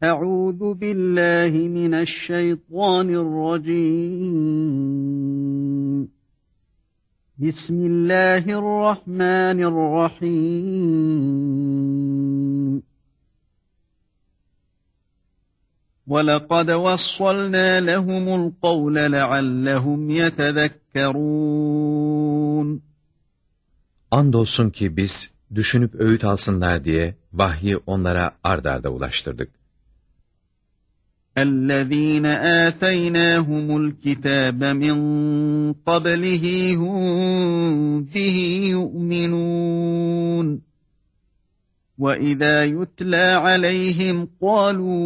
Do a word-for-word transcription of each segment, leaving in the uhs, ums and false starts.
Euzu billahi mineşşeytanirracim. Bismillahirrahmanirrahim. وَلَقَدْ وَصَّلْنَا لَهُمُ الْقَوْلَ لَعَلَّهُمْ يَتَذَكَّرُونَ. Andolsun ki biz düşünüp öğüt alsınlar diye vahyi onlara ard arda ulaştırdık. اَلَّذ۪ينَ آتَيْنَاهُمُ الْكِتَابَ مِنْ قَبْلِهِ هُمْ بِهِ يُؤْمِنُونَ. وَإِذَا يُتْلَى عَلَيْهِمْ قَالُوا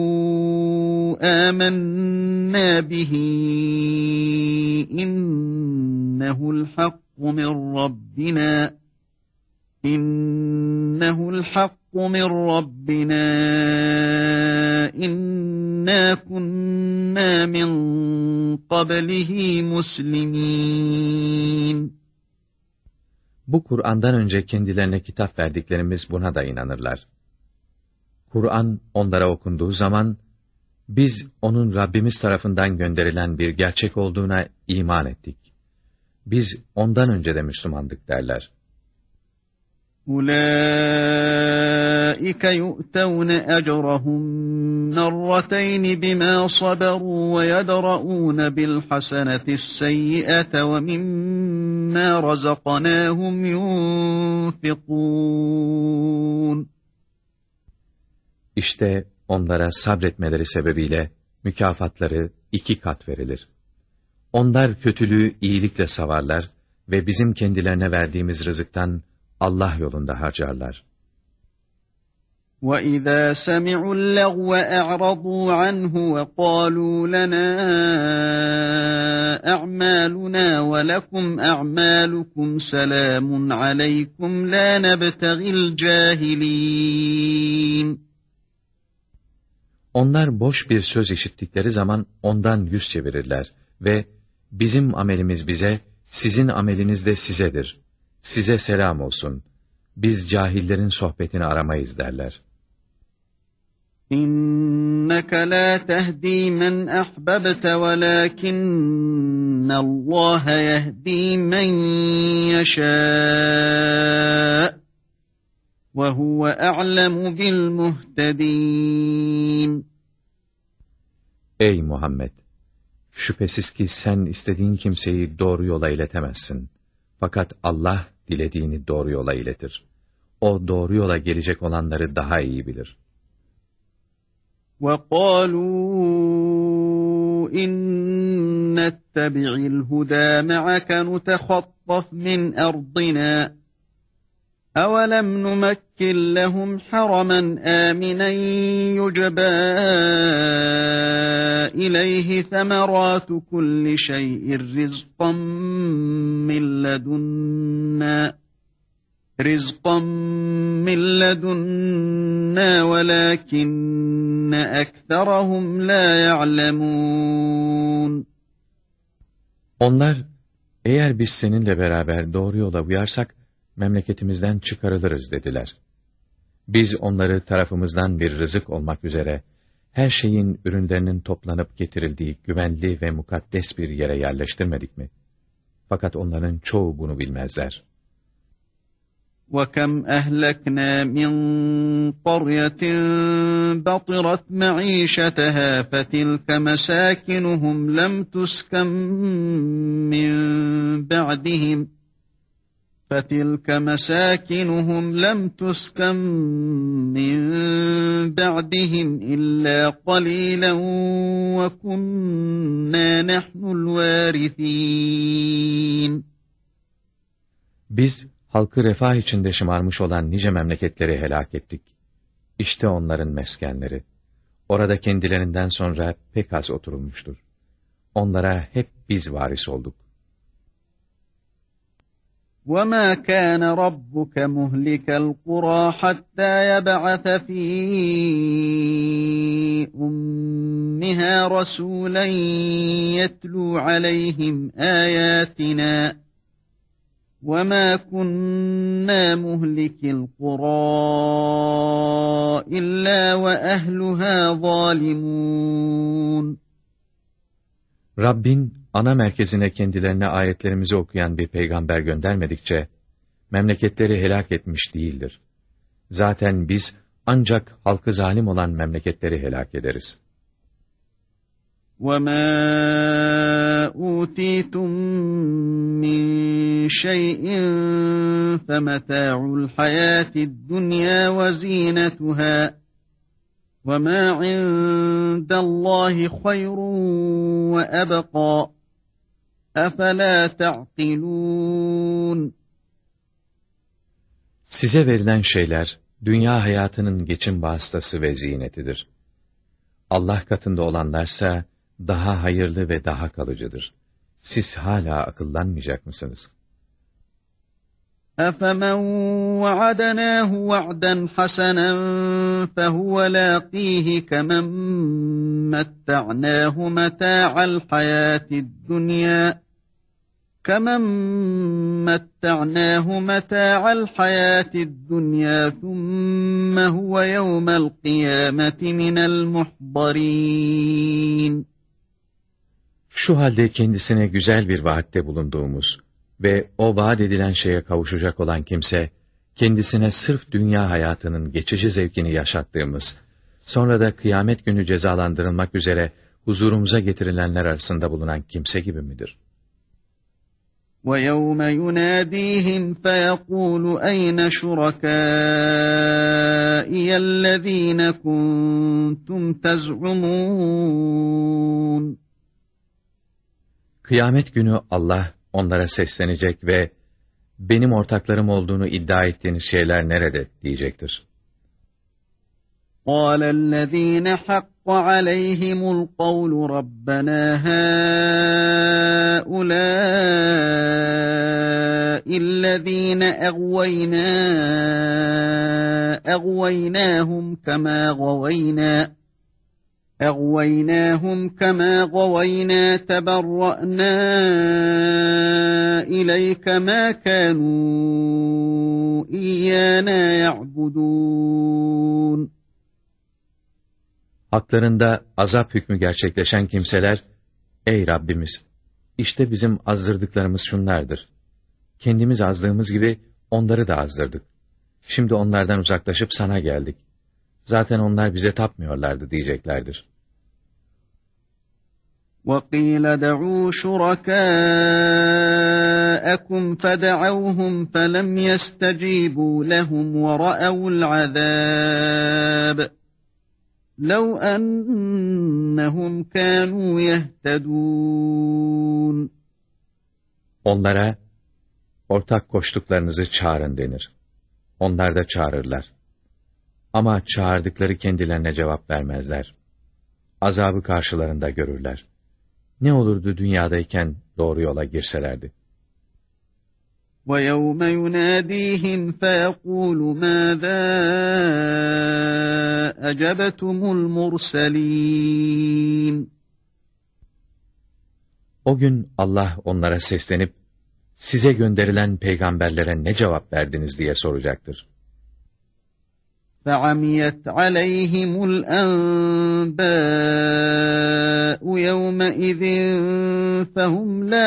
آمَنَّا بِهِ إِنَّهُ الْحَقُّ مِنْ رَبِّنَا İnnehu'l hakku min Rabbina inna kunna min qablihi muslimin. Bu Kur'an'dan önce kendilerine kitap verdiklerimiz buna da inanırlar. Kur'an onlara okunduğu zaman, biz onun Rabbimiz tarafından gönderilen bir gerçek olduğuna iman ettik. Biz ondan önce de Müslümandık derler. أُولَٰئِكَ يُؤْتَوْنَ أَجْرَهُمْ مَرَّتَيْنِ بِمَا صَبَرُوا وَيَدْرَءُونَ بِالْحَسَنَةِ السَّيِّئَةَ وَمِمَّا رَزَقْنَاهُمْ يُنْفِقُونَ. İşte onlara sabretmeleri sebebiyle mükafatları iki kat verilir. Onlar kötülüğü iyilikle savarlar ve bizim kendilerine verdiğimiz rızıktan Allah yolunda harcarlar. وَإِذَا سَمِعُوا اللَّغْوَ أَعْرَضُوا عَنْهُ وَقَالُوا لَنَا أَعْمَالُنَا وَلَكُمْ أَعْمَالُكُمْ سَلَامٌ عَلَيْكُمْ لَا نَبْتَغِي الْجَاهِلِينَ. Onlar boş bir söz işittikleri zaman ondan yüz çevirirler ve bizim amelimiz bize, sizin ameliniz de sizedir. Size selam olsun. Biz cahillerin sohbetini aramayız derler. İnneke la tehdi men ahbabte velakinnallâhe yehdi men yeşâ ve huve a'lemu bil muhtedîn. Ey Muhammed! Şüphesiz ki sen istediğin kimseyi doğru yola iletemezsin. Fakat Allah dilediğini doğru yola iletir. O doğru yola gelecek olanları daha iyi bilir. وَقَالُوا اِنْ نَتَّبِعِ الْهُدَى مَعَكَ نُتَخَطَّفْ مِنْ أَرْضِنَا أَوَلَمْ نُمَكِّنْ لَهُمْ حَرَمًا آمِنًا يُجْبَى إِلَيْهِ ثَمَرَاتُ كُلِّ شَيْءٍ رِزْقًا مِنْ لَدُنَّا رِزْقًا مِنْ لَدُنَّا وَلَكِنَّ أَكْثَرَهُمْ لَا يَعْلَمُونَ. Onlar, eğer biz seninle beraber doğru yola uyarsak, memleketimizden çıkarılırız dediler. Biz onları tarafımızdan bir rızık olmak üzere, her şeyin ürünlerinin toplanıp getirildiği güvenli ve mukaddes bir yere yerleştirmedik mi? Fakat onların çoğu bunu bilmezler. وَكَمْ أَهْلَكْنَا مِنْ قَرْيَةٍ بَطِرَتْ مَعِيشَتَهَا فَتِلْكَ مَسَاكِنُهُمْ لَمْ تُسْكَنْ مِنْ بَعْدِهِمْ فَتِلْكَ مَسَاكِنُهُمْ لَمْ تُسْكَنْ مِنْ بَعْدِهِمْ إِلَّا قَلِيلًا وَكُنَّا نَحْنُ الْوَارِثِينَ. Biz, halkı refah içinde şımarmış olan nice memleketleri helak ettik. İşte onların meskenleri. Orada kendilerinden sonra pek az oturulmuştur. Onlara hep biz varis olduk. وَمَا كَانَ رَبُّكَ مُهْلِكَ الْقُرَى حَتَّى يَبْعَثَ فِي أُمِّهَا رَسُولًا يَتْلُو عَلَيْهِمْ آيَاتِنَا وَمَا كُنَّا مُهْلِكِ الْقُرَى إِلَّا وَأَهْلُهَا ظَالِمُونَ. Rabbin ana merkezine kendilerine ayetlerimizi okuyan bir peygamber göndermedikçe memleketleri helak etmiş değildir. Zaten biz ancak halkı zalim olan memleketleri helak ederiz. وَمَا أُوتِيتُم مِّن شَيْءٍ فَمَتَاعُ الْحَيَاةِ الدُّنْيَا وَزِينَتُهَا وَمَا عِندَ اللّٰهِ خَيْرٌ وَأَبْقَى أَفَلَا تَعْقِلُونَ. Size verilen şeyler, dünya hayatının geçim vasıtası ve ziynetidir. Allah katında olanlarsa, daha hayırlı ve daha kalıcıdır. Siz hala akıllanmayacak mısınız? أَفَمَنْ وَعَدَنَاهُ وَعْدًا حَسَنًا فَهُوَ لَاقِيهِ كَمَنْ مَتَّعْنَاهُ مَتَاعَ الْحَيَاةِ الدُّنْيَا كَمَنْ مَتَّعْنَاهُ مَتَاعَ الْحَيَاةِ الدُّنْيَا ثُمَّ هُوَ يَوْمَ الْقِيَامَةِ مِنَ الْمُحْضَرِينَ. Şu halde kendisine güzel bir vaatte bulunduğumuz ve o vaat edilen şeye kavuşacak olan kimse, kendisine sırf dünya hayatının geçici zevkini yaşattığımız, sonra da kıyamet günü cezalandırılmak üzere huzurumuza getirilenler arasında bulunan kimse gibi midir? وَيَوْمَ يُنَادِيهِمْ فَيَقُولُ أَيْنَ شُرَكَائِيَ الَّذ۪ينَ كُنْتُمْ تَزْعُمُونَ. Kıyamet günü Allah onlara seslenecek ve benim ortaklarım olduğunu iddia ettiğiniz şeyler nerede diyecektir. قَالَ الَّذ۪ينَ حَقَّ عَلَيْهِمُ الْقَوْلُ رَبَّنَا هَٰؤُلَاءِ الَّذ۪ينَ أَغْوَيْنَا أَغْوَيْنَاهُمْ كَمَا غَوَيْنَا أَغْوَيْنَاهُمْ كَمَا غَوَيْنَا تَبَرَّأْنَا إِلَيْكَ مَا كَانُوا إِيَّانَا يَعْبُدُونَ. Haklarında azap hükmü gerçekleşen kimseler, ey Rabbimiz, işte bizim azdırdıklarımız şunlardır. Kendimiz azdığımız gibi onları da azdırdık. Şimdi onlardan uzaklaşıp sana geldik. Zaten onlar bize tapmıyorlardı diyeceklerdir. وَقِيلَ دَعُوا شُرَكَاءَكُمْ فَدَعَوْهُمْ فَلَمْ يَسْتَجِيبُوا لَهُمْ وَرَأَوُا الْعَذَابَ لَوْ أَنَّهُمْ كَانُوا يَهْتَدُونَ. Onlara, ortak koştuklarınızı çağırın denir. Onlar da çağırırlar. Ama çağırdıkları kendilerine cevap vermezler. Azabı karşılarında görürler. Ne olurdu dünyadayken doğru yola girselerdi? وَيَوْمَ يُنَادِيهِمْ فَيَقُولُ مَاذَا أَجَبْتُمُ الْمُرْسَلِينَ. O gün Allah onlara seslenip, size gönderilen peygamberlere ne cevap verdiniz diye soracaktır. فَعَمِيَتْ عَلَيْهِمُ الْأَنْبَاءُ يَوْمَئِذٍ فَهُمْ لَا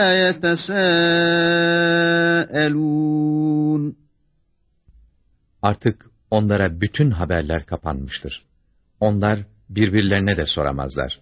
يَتَسَاءَلُونَ. Artık onlara bütün haberler kapanmıştır. Onlar birbirlerine de soramazlar.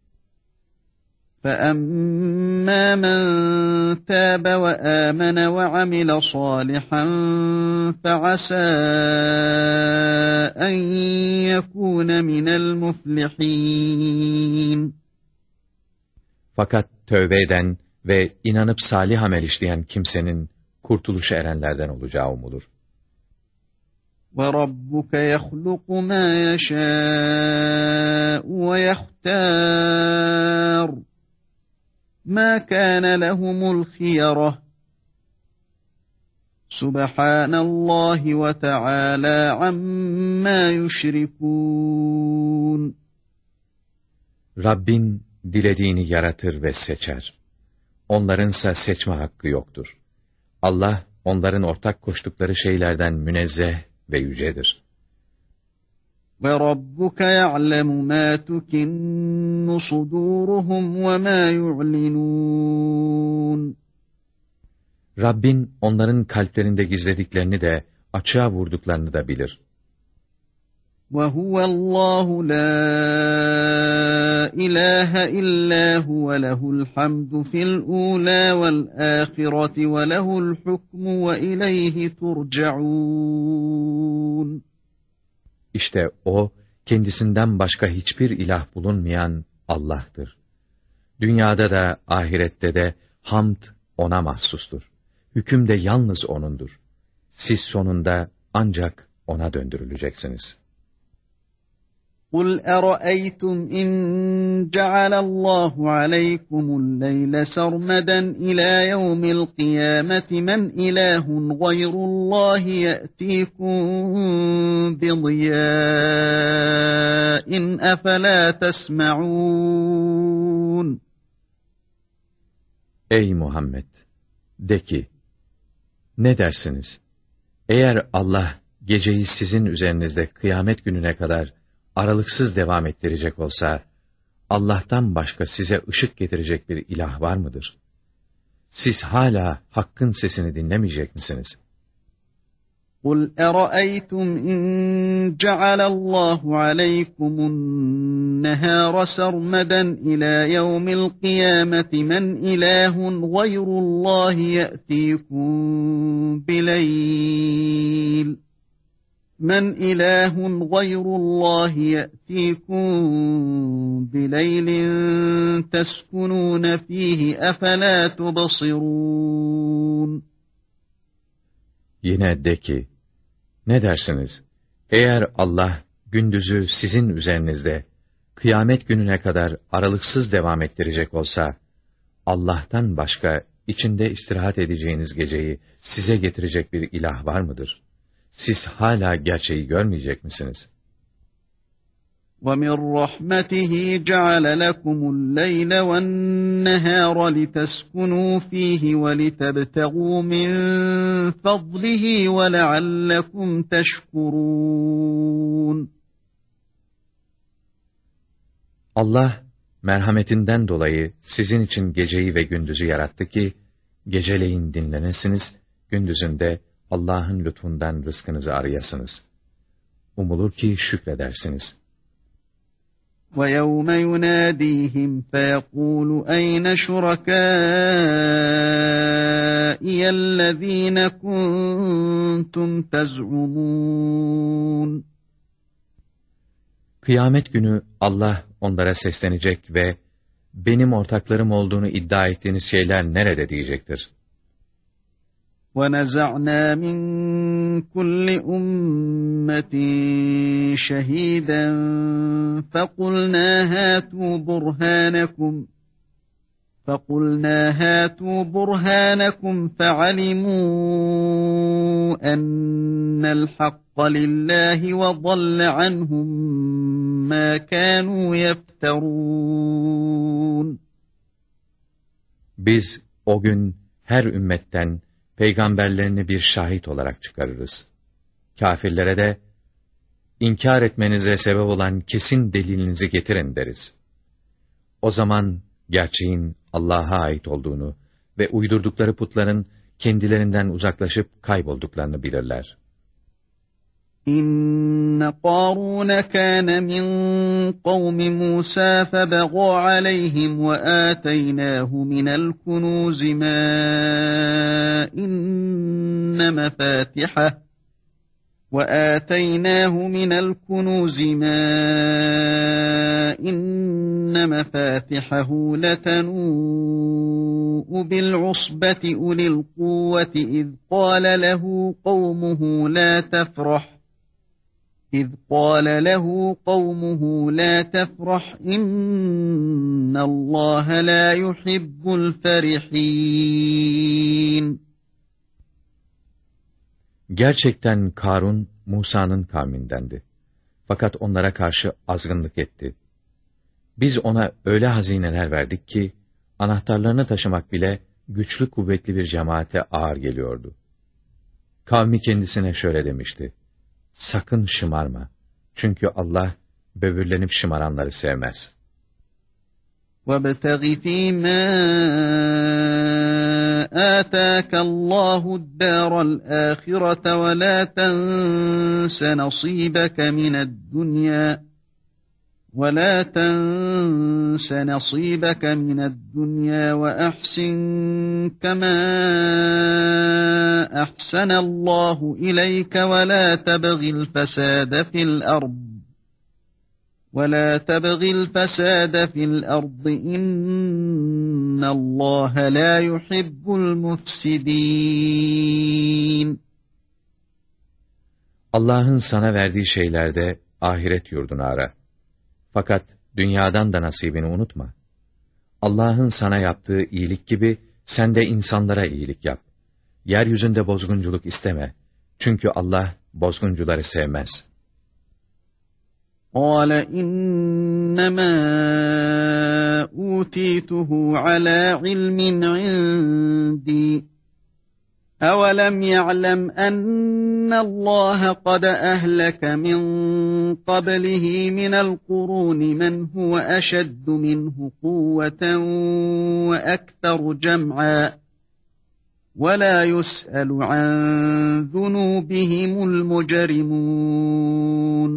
فَأَمَّا مَنْ تَابَ وَآمَنَ وَعَمِلَ صَالِحًا فَعَسَى أَنْ يَكُونَ مِنَ الْمُفْلِحِينَ. Fakat tövbe eden ve inanıp salih amel işleyen kimsenin kurtuluşa erenlerden olacağı umulur. وَرَبُّكَ يَخْلُقُ مَا يَشَاءُ وَيَخْتَارُ مَا كَانَ لَهُمُ الْخِيَرَةُ سُبْحَانَ اللّٰهِ وَتَعَالَى عَمَّا يُشْرِكُونَ. Rabbin dilediğini yaratır ve seçer. Onlarınsa seçme hakkı yoktur. Allah onların ortak koştukları şeylerden münezzeh ve yücedir. وَرَبُّكَ يَعْلَمُ مَا تُكِنُّ صُدُورُهُمْ وَمَا يُعْلِنُونَ Rabbin onların kalplerinde gizlediklerini de, açığa vurduklarını da bilir. وَهُوَ اللّٰهُ لَا إِلَٰهَ إِلَّا هُوَ لَهُ الْحَمْدُ فِي الْأُولَى وَالْآخِرَةِ وَلَهُ الْحُكْمُ وَإِلَيْهِ تُرْجَعُونَ İşte O, kendisinden başka hiçbir ilah bulunmayan Allah'tır. Dünyada da, ahirette de hamd O'na mahsustur. Hüküm de yalnız O'nundur. Siz sonunda ancak O'na döndürüleceksiniz. قُلْ أَرَأَيْتُمْ إِنْ جَعَلَ اللّٰهُ عَلَيْكُمُ اللَّيْلَ سَرْمَدًا إِلَى يَوْمِ الْقِيَامَةِ مَنْ إِلَٰهٌ غَيْرُ اللّٰهِ يَأْتِيكُمْ بِضِيَاءٍ أَفَلَا تَسْمَعُونَ Ey Muhammed! De ki, ne dersiniz? Eğer Allah geceyi sizin üzerinizde kıyamet gününe kadar aralıksız devam ettirecek olsa, Allah'tan başka size ışık getirecek bir ilah var mıdır? Siz hala Hakk'ın sesini dinlemeyecek misiniz? قُلْ أَرَأَيْتُمْ إِنْ جَعَلَ اللّٰهُ عَلَيْكُمُ النَّهَارَ سَرْمَدًا إِلَى يَوْمِ الْقِيَامَةِ مَنْ إِلَٰهٌ غَيْرُ اللّٰهِ يَأْتِيكُمْ بِلَيْلٍ مَنْ إِلَٰهٌ غَيْرُ اللّٰهِ يَأْتِيكُمْ بِلَيْلٍ تَسْكُنُونَ فِيهِ أَفَلَا تُبْصِرُونَ Yine de ki, ne dersiniz? Eğer Allah gündüzü sizin üzerinizde kıyamet gününe kadar aralıksız devam ettirecek olsa, Allah'tan başka içinde istirahat edeceğiniz geceyi size getirecek bir ilah var mıdır? Siz hala gerçeği görmeyecek misiniz? وَمِنْ رَحْمَتِهِ جَعَلَ لَكُمُ اللَّيْلَ وَالنَّهَارَ لِتَسْكُنُوا فِيهِ وَلِتَبْتَغُوا مِنْ فَضْلِهِ وَلَعَلَّكُمْ تَشْكُرُونَ Allah, merhametinden dolayı sizin için geceyi ve gündüzü yarattı ki, geceleyin dinlenesiniz, gündüzün de Allah'ın lütfundan rızkınızı arayasınız. Umulur ki şükredersiniz. وَيَوْمَ يُنَادِيهِمْ فَيَقُولُ أَيْنَ شُرَكَائِيَ الَّذ۪ينَ كُنْتُمْ تَزْعُمُونَ Kıyamet günü Allah onlara seslenecek ve benim ortaklarım olduğunu iddia ettiğiniz şeyler nerede diyecektir. وَنَزَعْنَا مِنْ كُلِّ أُمَّةٍ شَهِيدًا فَقُلْنَا هَاتُوا بُرْهَانَكُمْ فَقُلْنَا هَاتُوا بُرْهَانَكُمْ فَعَلِمُوا أَنَّ الْحَقَّ لِلَّهِ وَضَلَّ عَنْهُمْ مَا كَانُوا يَفْتَرُونَ Biz o gün her ümmetten peygamberlerini bir şahit olarak çıkarırız. Kâfirlere de, inkar etmenize sebep olan kesin delilinizi getirin deriz. O zaman, gerçeğin Allah'a ait olduğunu ve uydurdukları putların kendilerinden uzaklaşıp kaybolduklarını bilirler. İnne Qarun kana min kavmi Musa febagâ aleyhim ve âteynâhu minel kunûz mâ inne mefâtihah ve âteynâhu minel kunûz mâ inne mefâtihahu letenû'u bil'usbeti ulil kuvveti iz qâle lehu kavmuhu la tefrah إذ قال له قومه لا تفرح إن الله لا يحب الفرحين. Gerçekten Karun, Musa'nın kavmindendi. Fakat onlara karşı azgınlık etti. Biz ona öyle hazineler verdik ki, anahtarlarını taşımak bile güçlü kuvvetli bir cemaate ağır geliyordu. Kavmi kendisine şöyle demişti: sakın şımarma. Çünkü Allah böbürlenip şımaranları sevmez. وَابْتَغِ فِي مَا آتَاكَ اللّٰهُ الدَّارَ الْآخِرَةَ وَلَا تَنْسَ نَصِيبَكَ مِنَ الدُّنْيَا وَلَا تَنْسَ نَصِيبَكَ مِنَ الدُّنْيَا وَأَحْسِنْ كَمَا أَحْسَنَ اللّٰهُ إِلَيْكَ وَلَا تَبْغِ الْفَسَادَ فِي الْأَرْضِ وَلَا تَبْغِ الْفَسَادَ فِي الْأَرْضِ إِنَّ اللّٰهَ لَا يُحِبُّ الْمُفْسِدِينَ. Allah'ın sana verdiği şeylerde ahiret yurdunu ara. Fakat dünyadan da nasibini unutma. Allah'ın sana yaptığı iyilik gibi sen de insanlara iyilik yap. Yeryüzünde bozgunculuk isteme. Çünkü Allah bozguncuları sevmez. قَالَ إِنَّمَا أُوتِيتُهُ عَلَى عِلْمٍ عِنْدِي أَوَلَمْ يَعْلَمْ أَنَّ اللّٰهَ قَدْ أَهْلَكَ مِنْ قَبْلِهِ مِنَ الْقُرُونِ مَنْ هُوَ أَشَدُّ مِنْهُ قُوَّةً وَأَكْثَرُ جَمْعًا وَلَا يُسْأَلُ عَنْ ذُنُوبِهِمُ الْمُجْرِمُونَ.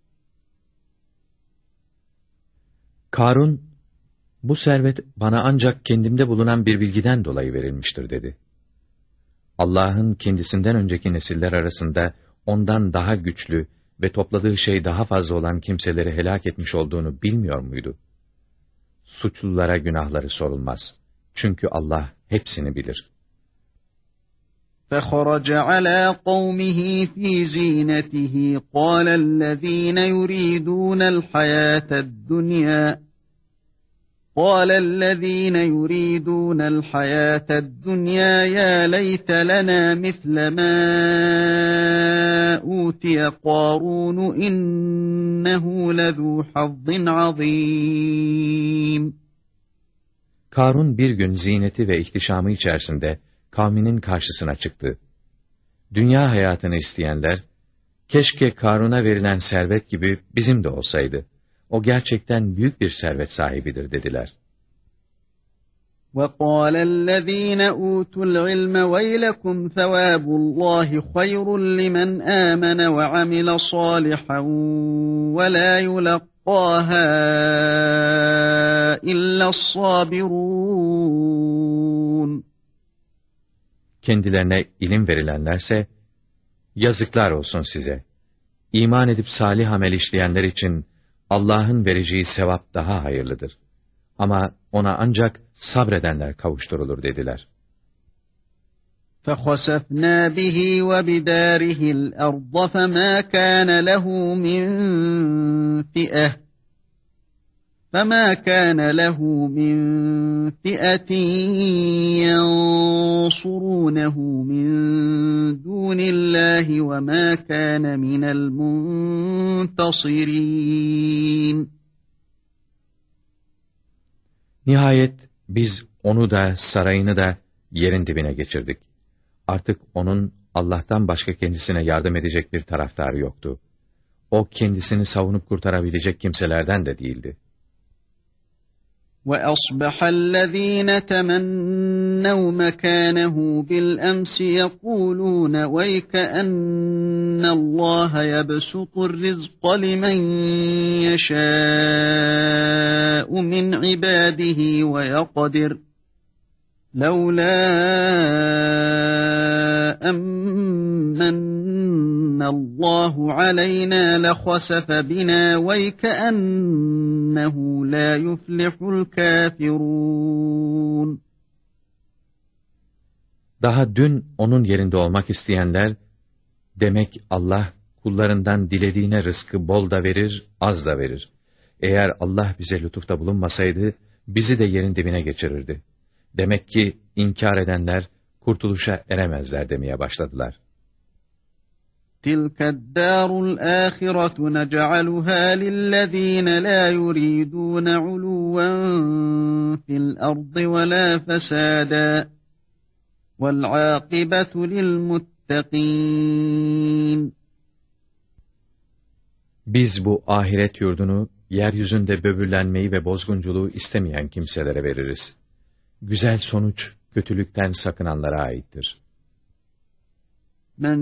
Karun, bu servet bana ancak kendimde bulunan bir bilgiden dolayı verilmiştir dedi. Allah'ın kendisinden önceki nesiller arasında ondan daha güçlü ve topladığı şey daha fazla olan kimseleri helak etmiş olduğunu bilmiyor muydu? Suçlulara günahları sorulmaz. Çünkü Allah hepsini bilir. فَخَرَجَ عَلَى قَوْمِهِ فِي زِينَتِهِ قَالَ الَّذ۪ينَ يُرِيدُونَ الْحَيَاةَ الدُّنْيَا قال الذين يريدون الحياة الدنيا يا ليت لنا مثل ما أوتي قارون إنه لذو حظ عظيم. Karun bir gün ziyneti ve ihtişamı içerisinde kavminin karşısına çıktı. Dünya hayatını isteyenler, keşke Karun'a verilen servet gibi bizim de olsaydı. O gerçekten büyük bir servet sahibidir dediler. وَقَالَ الَّذ۪ينَ أُوتُوا الْعِلْمَ وَيْلَكُمْ ثَوَابُ اللّٰهِ خَيْرٌ لِمَنْ آمَنَ وَعَمِلَ صَالِحًا وَلَا يُلَقَّاهَا إِلَّا الصَّابِرُونَ. Kendilerine ilim verilenlerse, yazıklar olsun size. İman edip salih amel işleyenler için, Allah'ın vereceği sevap daha hayırlıdır. Ama ona ancak sabredenler kavuşturulur dediler. فَخَسَفْنَا بِهِ وَبِدَارِهِ الْأَرْضَ فَمَا كَانَ لَهُ مِنْ فِئَةٍ فَمَا كَانَ لَهُ مِنْ فِئَةٍ يَنْصُرُونَهُ مِنْ دُونِ اللّٰهِ وَمَا كَانَ مِنَ الْمُنْتَصِرِينَ. Nihayet biz onu da sarayını da yerin dibine geçirdik. Artık onun Allah'tan başka kendisine yardım edecek bir taraftarı yoktu. O kendisini savunup kurtarabilecek kimselerden de değildi. وَأَصْبَحَ الَّذ۪ينَ تَمَنَّوْا مَكَانَهُ بِالْأَمْسِ يَقُولُونَ وَيْكَأَنَّ اللّٰهَ يَبْسُطُ الرِّزْقَ لِمَنْ يَشَاءُ مِنْ عِبَادِهِ وَيَقْدِرُ لَوْلَا أَمَّنَّ اللّٰهُ عَلَيْنَا لَخَسَفَ بِنَا وَيْكَأَنَّهُ لَا يُفْلِحُ الْكَافِرُونَ. Daha dün onun yerinde olmak isteyenler, demek Allah kullarından dilediğine rızkı bol da verir, az da verir. Eğer Allah bize lütufta bulunmasaydı, bizi de yerin dibine geçirirdi. Demek ki inkar edenler kurtuluşa eremezler demeye başladılar. تِلْكَ الدَّارُ الْآخِرَةُ نَجْعَلُهَا لِلَّذ۪ينَ لَا يُرِيدُونَ عُلُوًّا فِي الْأَرْضِ وَلَا فَسَادًا وَالْعَاقِبَةُ لِلْمُتَّقِينَ. لِلْمُتَّقِينَ Biz bu ahiret yurdunu, yeryüzünde böbürlenmeyi ve bozgunculuğu istemeyen kimselere veririz. Güzel sonuç, kötülükten sakınanlara aittir. مَنْ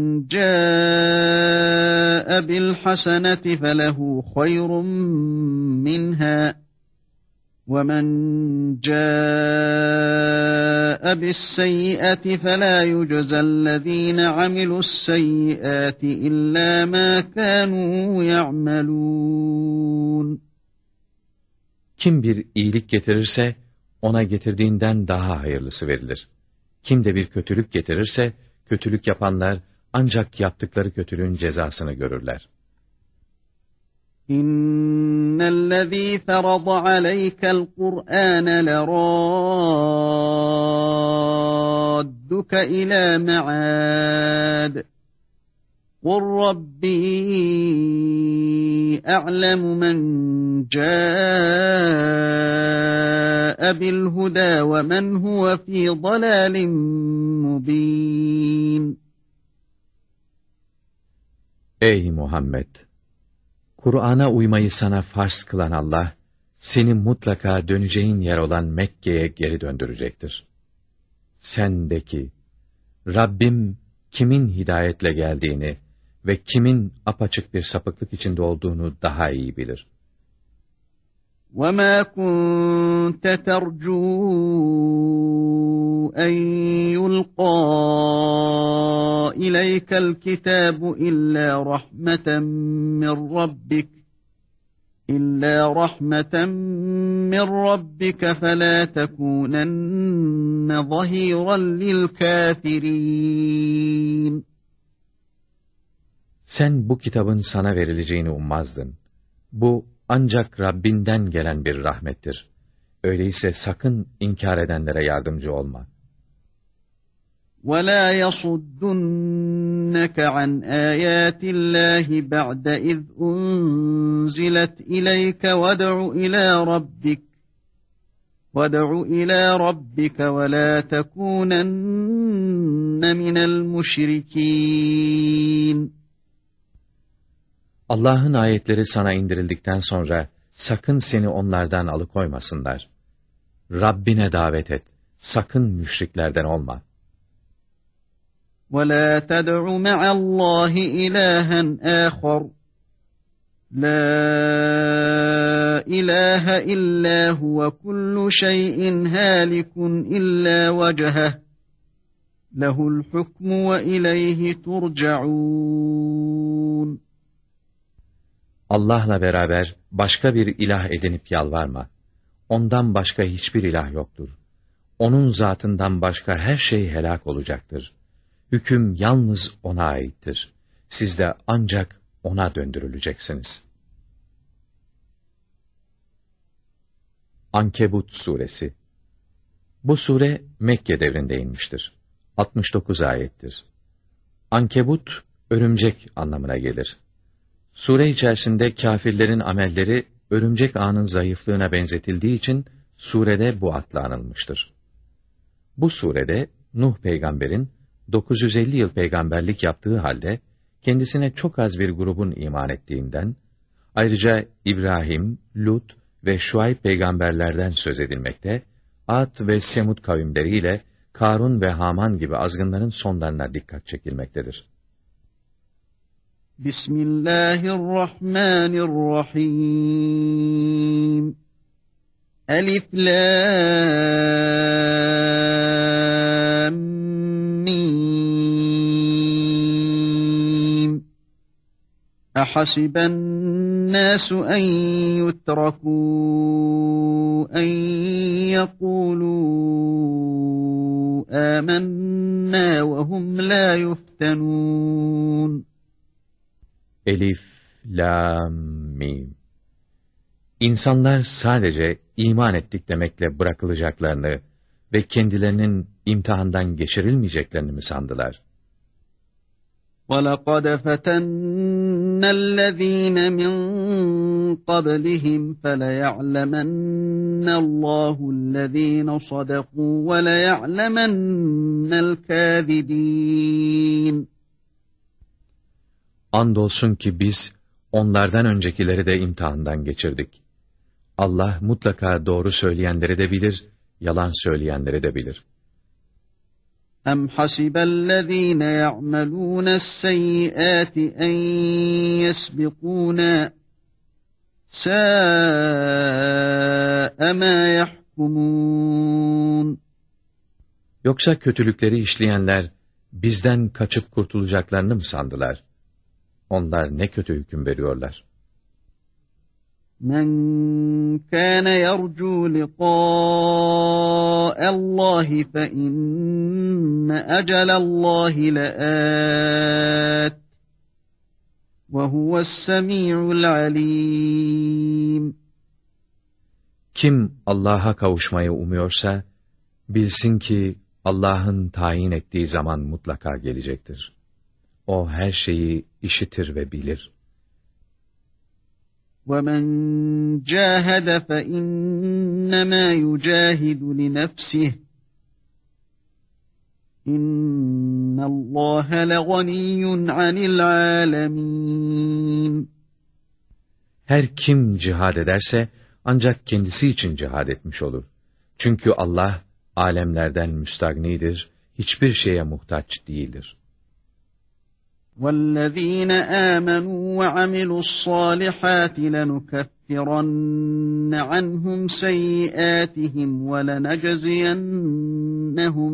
جَاءَ بِالْحَسَنَةِ فَلَهُ خَيْرٌ مِّنْهَا وَمَنْ جَاءَ بِالسَّيِّئَةِ فَلَا يُجْزَى الَّذ۪ينَ عَمِلُوا السَّيِّئَاتِ إِلَّا مَا كَانُوا يَعْمَلُونَ Kim bir iyilik getirirse, ona getirdiğinden daha hayırlısı verilir. Kim de bir kötülük getirirse, kötülük yapanlar ancak yaptıkları kötülüğün cezasını görürler. İnnellezî ferada aleykel Kur'âne lerâdduke ilâ me'âd. قُلْ رَبِّي أَعْلَمُ مَنْ جَاءَ بِالْهُدَى وَمَنْ هُوَ فِي ضَلَالٍ مُبِينٍ Ey Muhammed! Kur'an'a uymayı sana farz kılan Allah, seni mutlaka döneceğin yer olan Mekke'ye geri döndürecektir. Sen de ki, Rabbim kimin hidayetle geldiğini ve kimin apaçık bir sapıklık içinde olduğunu daha iyi bilir. وَمَا كُنْتَ تَرْجُو أَنْ يُلْقَى إِلَيْكَ الْكِتَابُ إِلَّا رَحْمَةً مِّنْ رَبِّكَ إِلَّا رَحْمَةً مِّنْ رَبِّكَ فَلَا تَكُونَنَّ ظَهِيرًا لِلْكَافِرِينَ Sen bu kitabın sana verileceğini ummazdın. Bu ancak Rabbinden gelen bir rahmettir. Öyleyse sakın inkar edenlere yardımcı olma. وَلَا يَصُدُّنَّكَ عَنْ آيَاتِ اللّٰهِ بَعْدَ إِذْ أُنْزِلَتْ إِلَيْكَ وَادْعُ إِلَى رَبِّكَ وَادْعُ إِلَى رَبِّكَ وَلَا تَكُونَنَّ مِنَ الْمُشْرِكِينَ Allah'ın ayetleri sana indirildikten sonra sakın seni onlardan alıkoymasınlar. Rabbine davet et, sakın müşriklerden olma. وَلَا تَدْعُ مَعَ اللّٰهِ إِلَٰهًا آخَرَ لَا إِلَٰهَ إِلَّا هُوَ كُلُّ شَيْءٍ هَالِكٌ إِلَّا وَجْهَهُ لَهُ الْحُكْمُ وَإِلَيْهِ تُرْجَعُونَ Allah'la beraber başka bir ilah edinip yalvarma. Ondan başka hiçbir ilah yoktur. Onun zatından başka her şey helak olacaktır. Hüküm yalnız O'na aittir. Siz de ancak O'na döndürüleceksiniz. Ankebut Suresi. Bu sure Mekke devrinde inmiştir. altmış dokuz ayettir. Ankebut, örümcek anlamına gelir. Sure içerisinde kâfirlerin amelleri örümcek ağının zayıflığına benzetildiği için surede bu adla anılmıştır. Bu surede Nuh peygamberin dokuz yüz elli yıl peygamberlik yaptığı halde kendisine çok az bir grubun iman ettiğinden, ayrıca İbrahim, Lut ve Şuayb peygamberlerden söz edilmekte, Ad ve Semud kavimleriyle Karun ve Haman gibi azgınların sonlarına dikkat çekilmektedir. Bismillahirrahmanirrahim. Elif Lam Mim. Ahasiben nasu en yutrakû en yekulû âmennâ ve hum lâ yuftenûn. Elif, Lam, Mim. İnsanlar sadece iman ettik demekle bırakılacaklarını ve kendilerinin imtihandan geçirilmeyeceklerini mi sandılar? وَلَقَدْ فَتَنَّ الَّذ۪ينَ مِنْ قَبْلِهِمْ فَلَيَعْلَمَنَّ اللّٰهُ الَّذ۪ينَ صَدَقُوا وَلَيَعْلَمَنَّ الْكَاذِب۪ينَ. Andolsun ki biz onlardan öncekileri de imtihandan geçirdik. Allah mutlaka doğru söyleyenleri de bilir, yalan söyleyenleri de bilir. اَمْ حَسِبَ الَّذ۪ينَ يَعْمَلُونَ السَّيِّئَاتِ اَنْ يَسْبِقُونَا سَاءَ مَا يَحْكُمُونَ. Yoksa kötülükleri işleyenler bizden kaçıp kurtulacaklarını mı sandılar? Onlar ne kötü hüküm veriyorlar. مَنْ كَانَ يَرْجُو لِقَاءَ اللّٰهِ فَإِنَّ أَجَلَ اللّٰهِ لَآتٍ وَهُوَ السَّمِيعُ الْعَلِيمُ. Kim Allah'a kavuşmayı umuyorsa, bilsin ki Allah'ın tayin ettiği zaman mutlaka gelecektir. O her şeyi işitir ve bilir. وَمَنْ جَاهَدَ فَإِنَّمَا يُجَاهِدُ لِنَفْسِهِ اِنَّ اللّٰهَ لَغَنِيٌّ عَنِ الْعَالَمِينَ. Her kim cihad ederse ancak kendisi için cihad etmiş olur. Çünkü Allah alemlerden müstagnidir, hiçbir şeye muhtaç değildir. وَالَّذ۪ينَ آمَنُوا وَعَمِلُوا الصَّالِحَاتِ لَنُكَفِّرَنَّ عَنْهُمْ سَيِّئَاتِهِمْ وَلَنَجْزِيَنَّهُمْ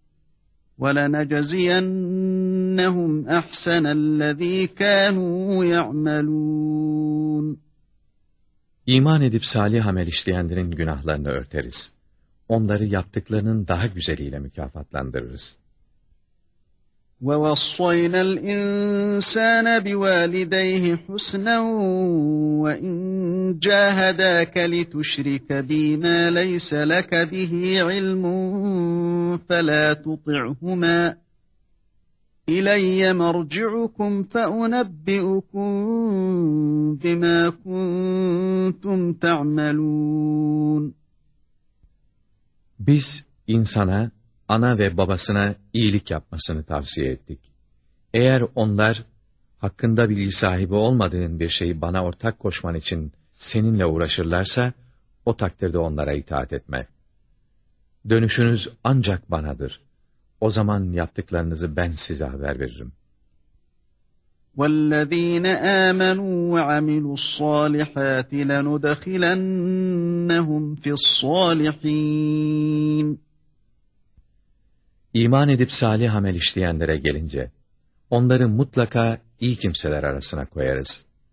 وَلَنَجْزِيَنَّهُمْ أَحْسَنَ الَّذ۪ي كَانُوا يَعْمَلُونَ. İman edip salih amel işleyenlerin günahlarını örteriz. Onları yaptıklarının daha güzeliyle mükafatlandırırız. وَوَصَّيْنَا الْإِنْسَانَ بِوَالِدَيْهِ حُسْنًا وَإِنْ جَاهَدَاكَ لِتُشْرِكَ بِي مَا لَيْسَ لَكَ بِهِ عِلْمٌ فَلَا تُطِعْهُمَا إِلَيَّ مَرْجِعُكُمْ فَأُنَبِّئُكُمْ بِمَا كُنْتُمْ تَعْمَلُونَ. Biz insana, ana ve babasına iyilik yapmasını tavsiye ettik. Eğer onlar, hakkında bilgi sahibi olmadığın bir şeyi bana ortak koşman için seninle uğraşırlarsa, o takdirde onlara itaat etme. Dönüşünüz ancak banadır. O zaman yaptıklarınızı ben size haber veririm. وَالَّذ۪ينَ آمَنُوا وَعَمِلُوا الصَّالِحَاتِ لَنُدَخِلَنَّهُمْ فِي الصَّالِحِينَ. İman edip salih amel işleyenlere gelince, onları mutlaka iyi kimseler arasına koyarız.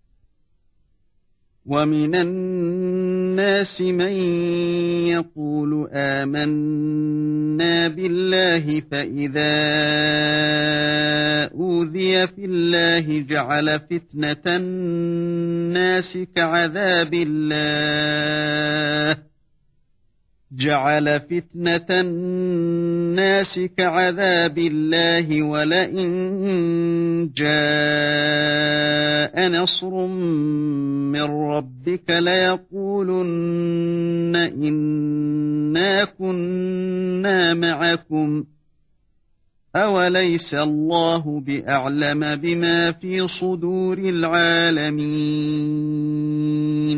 وَمِنَ النَّاسِ مَنْ يَقُولُ آمَنَّا بِاللّٰهِ فَإِذَا أُوذِيَ فِي اللّٰهِ جَعَلَ فِتْنَةَ النَّاسِ كَعَذَابِ اللّٰهِ جَعَلَ فِتْنَةَ النَّاسِ كَعَذَابِ اللّٰهِ وَلَئِنْ جَاءَ نَصْرٌ مِّنْ رَبِّكَ لَيَقُولُنَّ إِنَّا كُنَّا مَعَكُمْ أَوَلَيْسَ اللّٰهُ بِأَعْلَمَ بِمَا فِي صُدُورِ الْعَالَمِينَ.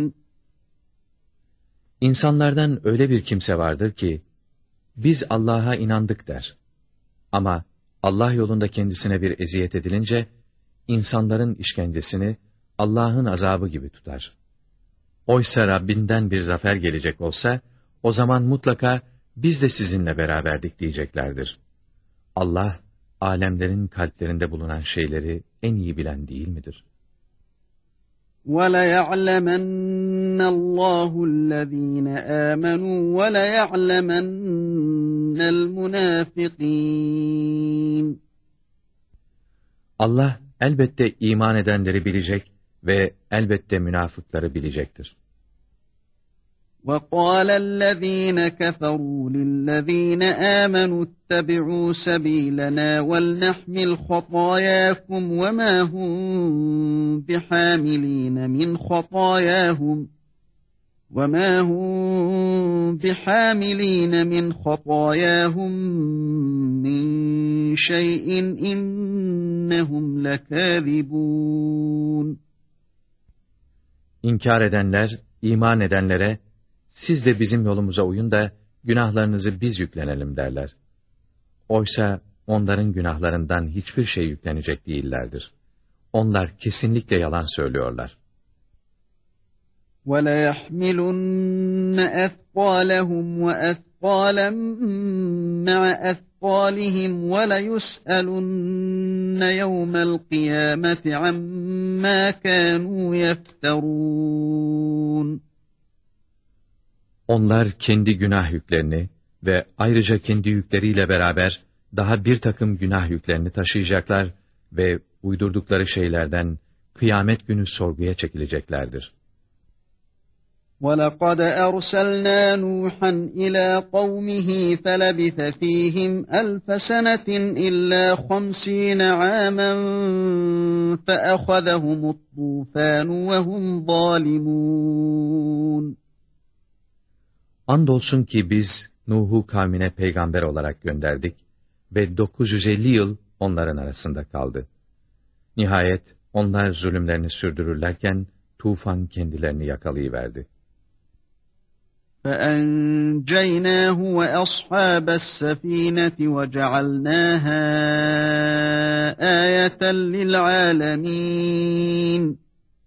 İnsanlardan öyle bir kimse vardır ki, biz Allah'a inandık der. Ama Allah yolunda kendisine bir eziyet edilince, insanların işkencesini Allah'ın azabı gibi tutar. Oysa Rabbinden bir zafer gelecek olsa, o zaman mutlaka biz de sizinle beraberdik diyeceklerdir. Allah, alemlerin kalplerinde bulunan şeyleri en iyi bilen değil midir? وَلَيَعْلَمَنَّ اللّٰهُ الَّذ۪ينَ آمَنُوا وَلَيَعْلَمَنَّ الْمُنَافِقِينَ. Allah elbette iman edenleri bilecek ve elbette münafıkları bilecektir. وَقَالَ الَّذ۪ينَ كَفَرُوا لِلَّذ۪ينَ آمَنُوا اتَّبِعُوا سَب۪يلَنَا وَلْنَحْمِلْ خَطَايَاكُمْ وَمَا هُمْ بِحَامِل۪ينَ مِنْ خَطَايَاهُمْ وَمَا هُمْ بِحَامِل۪ينَ مِنْ خَطَايَاهُمْ مِنْ شَيْءٍ اِنَّهُمْ لَكَاذِبُونَ. İnkar edenler, iman edenlere, siz de bizim yolumuza uyun da günahlarınızı biz yüklenelim derler. Oysa onların günahlarından hiçbir şey yüklenecek değillerdir. Onlar kesinlikle yalan söylüyorlar. وَلَيَحْمِلُنَّ أَثْقَالَهُمْ وَأَثْقَالًا مَعَ أَثْقَالِهِمْ وَلَيُسْأَلُنَّ يَوْمَ الْقِيَامَةِ عَمَّا كَانُوا يَفْتَرُونَ. Onlar kendi günah yüklerini ve ayrıca kendi yükleriyle beraber daha bir takım günah yüklerini taşıyacaklar ve uydurdukları şeylerden kıyamet günü sorguya çekileceklerdir. وَلَقَدْ أَرْسَلْنَا نُوحًا إِلَى قَوْمِهِ فَلَبِثَ فِيهِمْ أَلْفَ سَنَةٍ إِلَّا خَمْسِينَ عَامًا فَأَخَذَهُمُ الطُّوفَانُ وَهُمْ ظَالِمُونَ. Andolsun ki biz Nuh'u kavmine peygamber olarak gönderdik ve dokuz yüz elli yıl onların arasında kaldı. Nihayet onlar zulümlerini sürdürürlerken tufan kendilerini yakalayıverdi. فَأَنْجَيْنَاهُ وَأَصْحَابَ السَّفِينَةِ وَجَعَلْنَاهَا آيَةً لِلْعَالَمِينَ.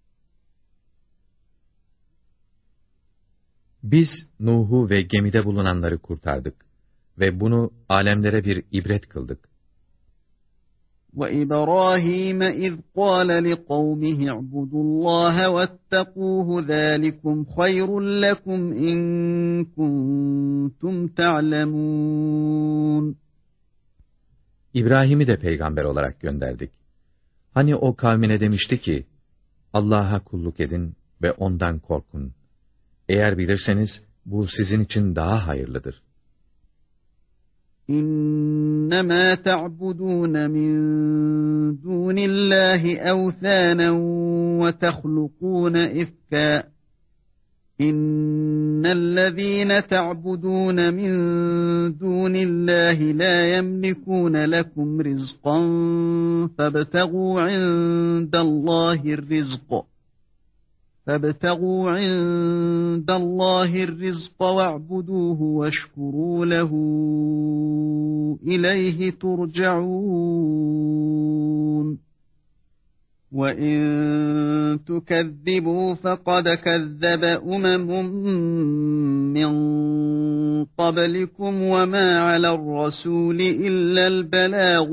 Biz Nuh'u ve gemide bulunanları kurtardık ve bunu alemlere bir ibret kıldık. وَإِبْرَاهِيمَ إِذْ قَالَ لِقَوْمِهِ اعْبُدُوا اللّٰهَ وَاتَّقُوهُ ذَٰلِكُمْ خَيْرٌ لَكُمْ إِنْ كُنْتُمْ تَعْلَمُونَ. İbrahim'i de peygamber olarak gönderdik. Hani o kavmine demişti ki, Allah'a kulluk edin ve ondan korkun. Eğer bilirseniz bu sizin için daha hayırlıdır. İnnemâ te'budûne min dûnillâhi evthânen ve tehlukûne ifkâ. İnnellezîne te'budûne min dûnillâhi lâ yemlikûne lekum rizqan febtegû indallâhir rizq. فَابْتَغُوا عِنْدَ اللّٰهِ الرِّزْقَ وَاعْبُدُوهُ وَاشْكُرُوا لَهُ إِلَيْهِ تُرْجَعُونَ. وَإِنْ تُكَذِّبُوا فَقَدْ كَذَّبَ أُمَمٌ مِّنْ قَبْلِكُمْ وَمَا عَلَى الرَّسُولِ إِلَّا الْبَلَاغُ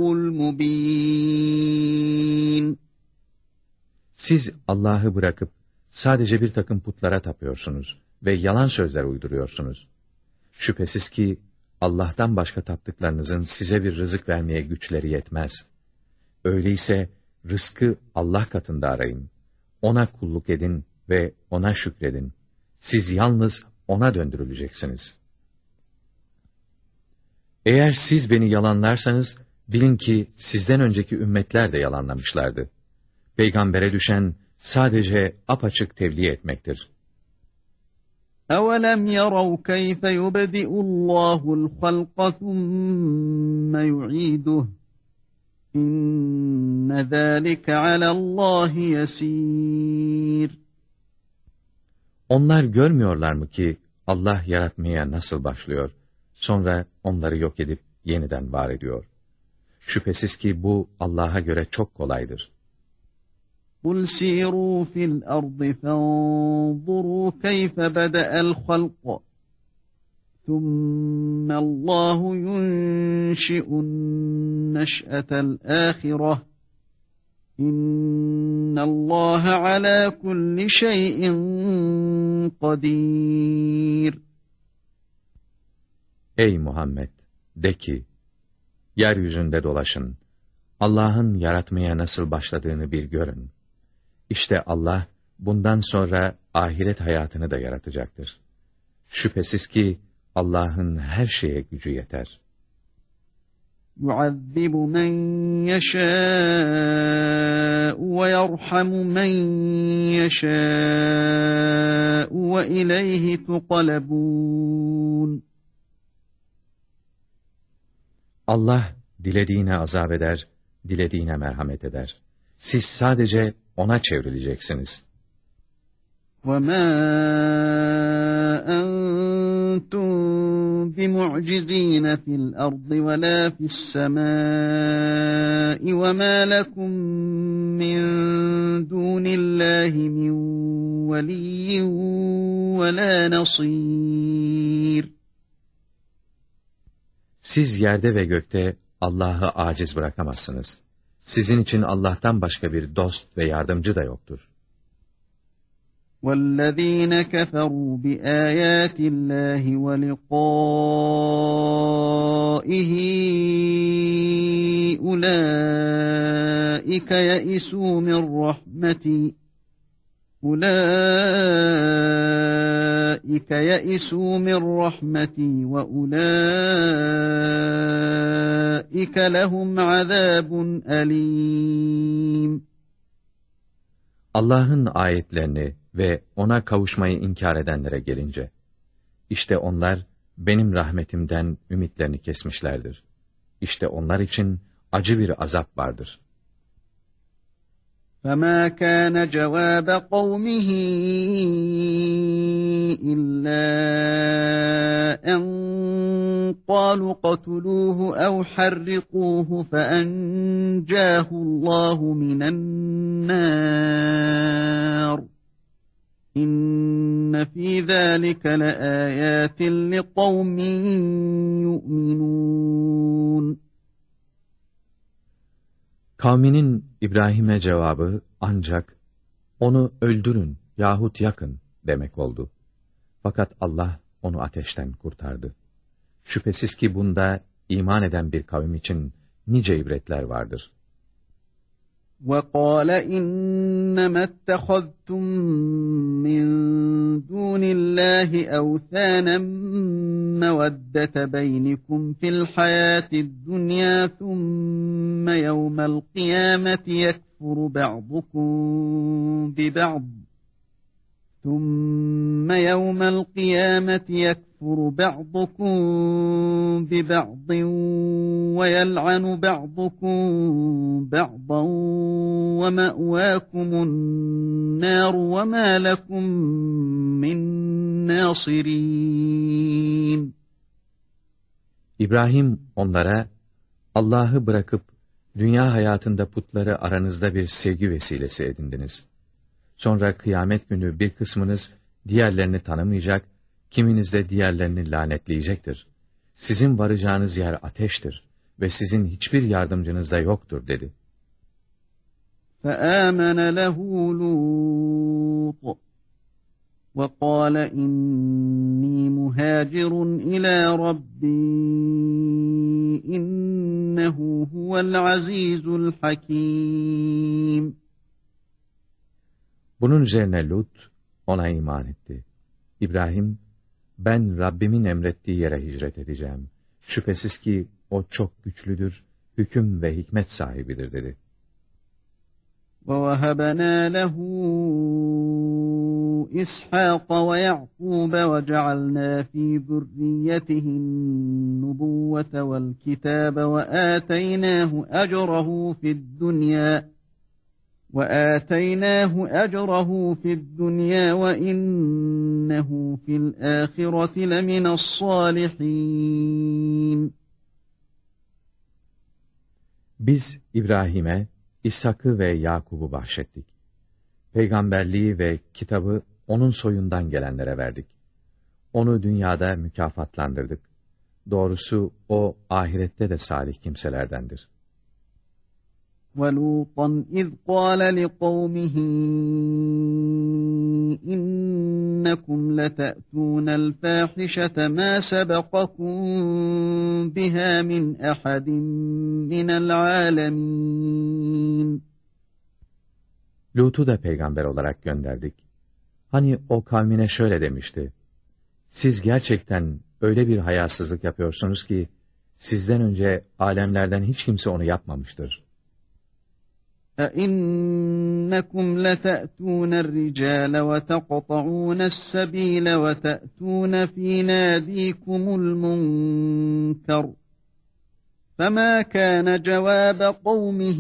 الْمُبِينُ. Siz Allah'ı bırakıp sadece bir takım putlara tapıyorsunuz ve yalan sözler uyduruyorsunuz. Şüphesiz ki Allah'tan başka taptıklarınızın size bir rızık vermeye güçleri yetmez. Öyleyse rızkı Allah katında arayın. Ona kulluk edin ve ona şükredin. Siz yalnız ona döndürüleceksiniz. Eğer siz beni yalanlarsanız bilin ki sizden önceki ümmetler de yalanlamışlardı. Peygambere düşen sadece apaçık tebliğ etmektir. أَوَلَمْ يَرَوْا كَيْفَ يُبْدِئُ اللّٰهُ الْخَلْقَ ثُمَّ يُعِيدُهُ إِنَّ ذَٰلِكَ عَلَى اللّٰهِ يَسِيرٌ. Onlar görmüyorlar mı ki Allah yaratmaya nasıl başlıyor, sonra onları yok edip yeniden var ediyor. Şüphesiz ki bu Allah'a göre çok kolaydır. قُلْ سِيرُوا فِي الْأَرْضِ فَانظُرُوا كَيْفَ بَدَأَ الْخَلْقَ ثُمَّ اللّٰهُ يُنْشِئُ النَّشْأَةَ الْآخِرَةَ إِنَّ اللّٰهَ عَلَى كُلِّ شَيْءٍ قَدِيرٌ. Ey Muhammed! De ki, yeryüzünde dolaşın, Allah'ın yaratmaya nasıl başladığını bir görün. İşte Allah, bundan sonra ahiret hayatını da yaratacaktır. Şüphesiz ki Allah'ın her şeye gücü yeter. يُعَذِّبُ مَنْ يَشَاءُ وَيَرْحَمُ مَنْ يَشَاءُ وَإِلَيْهِ تُقْلَبُونَ Allah dilediğine azap eder, dilediğine merhamet eder. Siz sadece ona çevrileceksiniz. وَمَا أَنْتُمْ بِمُعْجِزِينَ فِي الْأَرْضِ وَلَا فِي السَّمَاءِ وَمَا لَكُمْ مِنْ دُونِ اللّٰهِ مِنْ وَلِيٍّ وَلَا نَصِيرٍ Siz yerde ve gökte Allah'ı aciz bırakamazsınız. Sizin için Allah'tan başka bir dost ve yardımcı da yoktur. وَالَّذ۪ينَ كَفَرُوا بِآيَاتِ اللّٰهِ وَلِقَائِهِ أُولَٰئِكَ يَئِسُوا مِنْ رَحْمَتِي أُولَٰئِكَ يَئِسُوا مِنْ رَحْمَتِي وَأُولَٰئِكَ لَهُمْ عَذَابٌ أَلِيمٌ Allah'ın ayetlerini ve ona kavuşmayı inkar edenlere gelince, işte onlar benim rahmetimden ümitlerini kesmişlerdir. İşte onlar için acı bir azap vardır. فَمَا كَانَ جَوَابَ قَوْمِهِ إِلَّا أَنْ قَالُوا اقْتُلُوهُ أَوْ حَرِّقُوهُ فَأَنْجَاهُ اللّٰهُ مِنَ النَّارِ İnne fî zâlike leâyâtin liqavmin yu'minûn. Kavminin İbrahim'e cevabı ancak onu öldürün yahut yakın demek oldu. Fakat Allah onu ateşten kurtardı. Şüphesiz ki bunda iman eden bir kavim için nice ibretler vardır. وَقَالَ إِنَّمَا اتَّخَذْتُم مِّن دُونِ اللّٰهِ أَوْثَانًا مَّوَدَّةَ بَيْنِكُمْ فِي الْحَيَاةِ الدُّنْيَا ثُمَّ يَوْمَ الْقِيَامَةِ يَكْفُرُ بَعْضُكُم بِبَعْضٍ ثُمَّ يَوْمَ الْقِيَامَةِ يَكْفُرُ بَعْضُكُم بِبَعْضٍ وَيَلْعَنُ بَعْضُكُم بَعْضًا وَمَأْوَاكُمُ النَّارُ وَمَا لَكُمْ مِنْ نَاصِرِينَ İbrahim onlara, Allah'ı bırakıp dünya hayatında putları aranızda bir sevgi vesilesi edindiniz. Sonra kıyamet günü bir kısmınız diğerlerini tanımayacak, kiminiz de diğerlerini lanetleyecektir. Sizin varacağınız yer ateştir ve sizin hiçbir yardımcınız da yoktur dedi. فَآمَنَ لَهُ لُوطٌ وَقَالَ إِنِّي مُهَاجِرٌ إِلَى رَبِّي إِنَّهُ هُوَ الْعَزِيزُ الْحَكِيمُ Bunun üzerine Lut ona iman etti. İbrahim, ben Rabbimin emrettiği yere hicret edeceğim. Şüphesiz ki o çok güçlüdür, hüküm ve hikmet sahibidir dedi. وَوَهَبَنَا لَهُ إِسْحَاقَ وَيَعْقُوبَ وَجَعَلْنَا فِي ذُرِّيَّتِهِ النُّبُوَّةَ وَالْكِتَابَ وَآتَيْنَاهُ أَجْرَهُ فِي الدُّنْيَا وَآتَيْنَاهُ أَجْرَهُ فِي الدُّنْيَا وَإِنَّهُ فِي الْآخِرَةِ لَمِنَ الصَّالِحِينَ Biz İbrahim'e İshak'ı ve Yakub'u bahşettik. Peygamberliği ve kitabı onun soyundan gelenlere verdik. Onu dünyada mükafatlandırdık. Doğrusu o ahirette de salih kimselerdendir. وَلُوطًا إِذْ قَالَ لِقَوْمِهِ إِنَّكُمْ لَتَأْتُونَ الْفَاحِشَةَ مَا سَبَقَكُمْ بِهَا مِنْ أَحَدٍ مِنَ الْعَالَمِينَ Lut'u da peygamber olarak gönderdik. Hani o kavmine şöyle demişti: Siz gerçekten öyle bir hayasızlık yapıyorsunuz ki, sizden önce alemlerden hiç kimse onu yapmamıştır. أَإِنَّكُمْ لَتَأْتُونَ الرِّجَالَ وَتَقْطَعُونَ السَّبِيلَ وَتَأْتُونَ فِي نَادِيكُمُ الْمُنكَرَ فَمَا كَانَ جَوَابَ قَوْمِهِ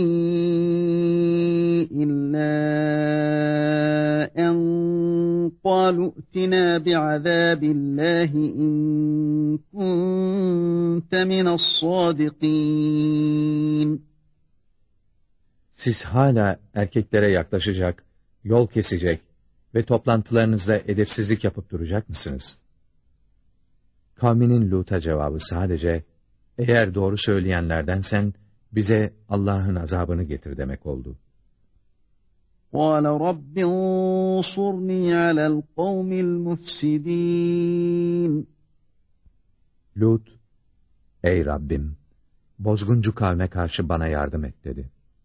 إِلَّا أَنْ قَالُوا ائْتِنَا بِعَذَابِ اللّٰهِ إِنْ كُنْتَ مِنَ الصَّادِقِينَ. Siz hala erkeklere yaklaşacak, yol kesecek ve toplantılarınızda edepsizlik yapıp duracak mısınız? Kavminin Lut'a cevabı sadece, eğer doğru söyleyenlerdensen, bize Allah'ın azabını getir demek oldu. قَالَ رَبِّ انصُرْنِي عَلَى الْقَوْمِ الْمُفْسِدِينَ. Lut, ey Rabbim, bozguncu kavme karşı bana yardım et dedi.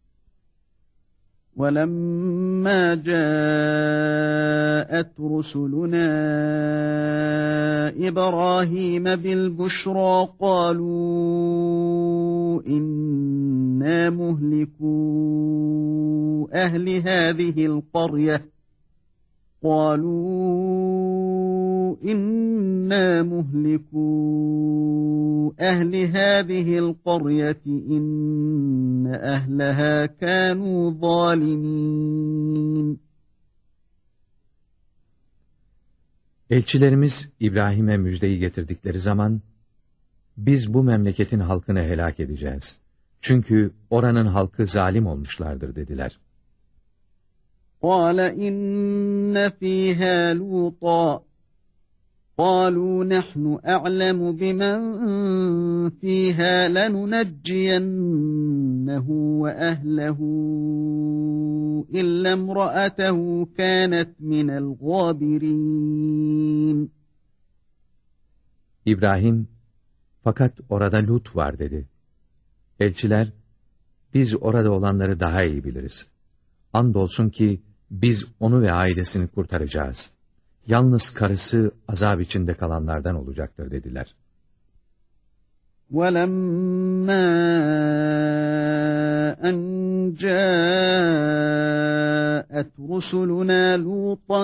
وَلَمَّا جَاءَتْ رُسُلُنَا إِبْرَاهِيمَ بِالْبُشْرَى قَالُوا إِنَّا مُهْلِكُو أَهْلِ هَذِهِ الْقَرْيَةِ قَالُوا إِنَّا مُهْلِكُو أَهْلِ هَذِهِ الْقَرْيَةِ إِنَّ أَهْلَهَا كَانُوا ظَالِمِينَ. Elçilerimiz İbrahim'e müjdeyi getirdikleri zaman, biz bu memleketin halkını helak edeceğiz. Çünkü oranın halkı zalim olmuşlardır dediler. قَالَ إِنَّ فِيهَا لُوطًا قَالُوا نَحْنُ أَعْلَمُ بِمَنْ فِيهَا لَنُنَجِّيَنَّهُ وَأَهْلَهُ إِلَّا امْرَأَتَهُ كَانَتْ مِنَ الْغَابِرِينَ. İbrahim, fakat orada Lut var dedi. Elçiler, biz orada olanları daha iyi biliriz. Andolsun ki biz onu ve ailesini kurtaracağız. Yalnız karısı azap içinde kalanlardan olacaktır dediler. وَلَمَّا أَنْ جَاءَتْ رُسُلُنَا لُوطًا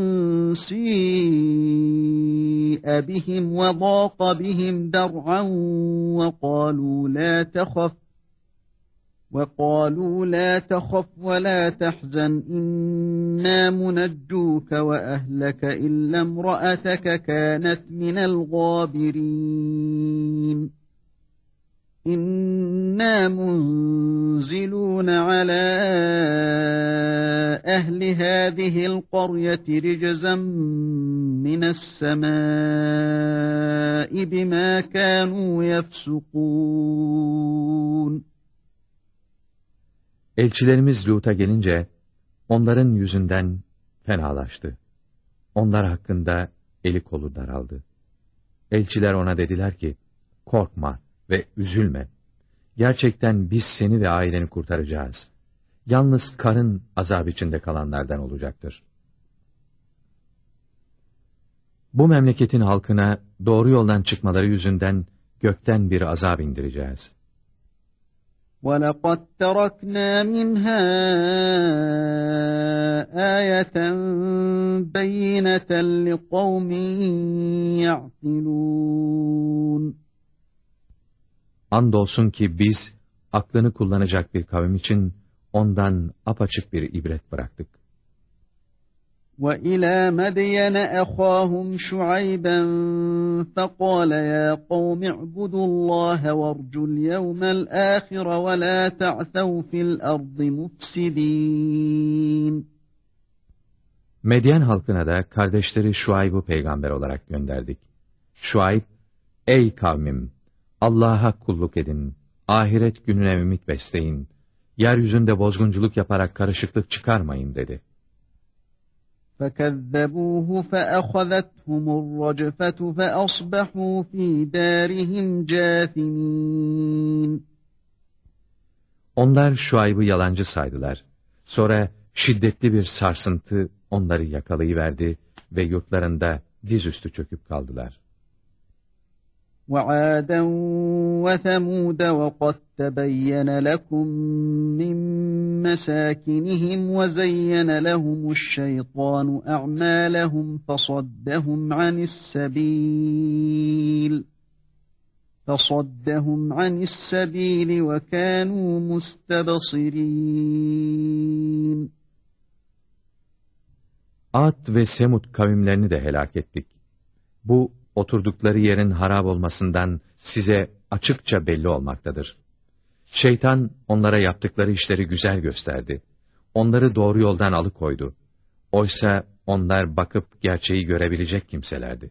سِيءَ بِهِمْ وَضَاقَ بِهِمْ ذَرْعًا وَقَالُوا لَا تَخَفْ وَقَالُوا لَا تَخَفْ وَلَا تَحْزَنْ إِنَّا مُنَجُّوكَ وَأَهْلَكَ إِلَّا امْرَأَتَكَ كَانَتْ مِنَ الْغَابِرِينَ. إِنَّا مُنْزِلُونَ عَلَى أَهْلِ هَذِهِ الْقَرْيَةِ رِجْزًا مِنَ السَّمَاءِ بِمَا كَانُوا يَفْسُقُونَ. Elçilerimiz Lut'a gelince, onların yüzünden fenalaştı. Onlar hakkında eli kolu daraldı. Elçiler ona dediler ki, korkma ve üzülme. Gerçekten biz seni ve aileni kurtaracağız. Yalnız karın azap içinde kalanlardan olacaktır. Bu memleketin halkına doğru yoldan çıkmaları yüzünden gökten bir azap indireceğiz. وَلَقَدْ تَرَكْنَا مِنْهَا آيَةً بَيِّنَةً لِقَوْمٍ يَعْقِلُونَ. Andolsun ki biz, aklını kullanacak bir kavim için, ondan apaçık bir ibret bıraktık. وَإِلَى مَدْيَنَ أَخَاهُمْ شُعَيْبًا فَقَالَ يَا قَوْمِ اعْبُدُوا اللّٰهَ وَارْجُوا الْيَوْمَ الْآخِرَ وَلَا تَعْثَوْا فِي الْأَرْضِ مُفْسِدِينَ. Medyen halkına da kardeşleri Şuayb'ı peygamber olarak gönderdik. Şuayb, ey kavmim! Allah'a kulluk edin, ahiret gününe ümit besleyin, yeryüzünde bozgunculuk yaparak karışıklık çıkarmayın dedi. فَكَذَّبُوهُ فَأَخَذَتْهُمُ الرَّجْفَةُ فَأَصْبَحُوا فِي دَارِهِمْ جَاثِمِينَ. Onlar Şuayb'ı yalancı saydılar. Sonra şiddetli bir sarsıntı onları yakalayıverdi ve yurtlarında dizüstü çöküp kaldılar. وَعَادًا وَثَمُودَ وَقَدْ تَبَيَّنَ لَكُمْ مِنْ مَسَاكِنِهِمْ وَزَيَّنَ لَهُمُ الشَّيْطَانُ أَعْمَالَهُمْ فَصَدَّهُمْ عَنِ السَّبِيلِ فَصَدَّهُمْ عَنِ السَّبِيلِ وَكَانُوا مُسْتَبْصِرِينَ Ad ve Semud kavimlerini de helak ettik. Bu, oturdukları yerin harap olmasından size açıkça belli olmaktadır. Şeytan, onlara yaptıkları işleri güzel gösterdi. Onları doğru yoldan alıkoydu. Oysa onlar bakıp gerçeği görebilecek kimselerdi.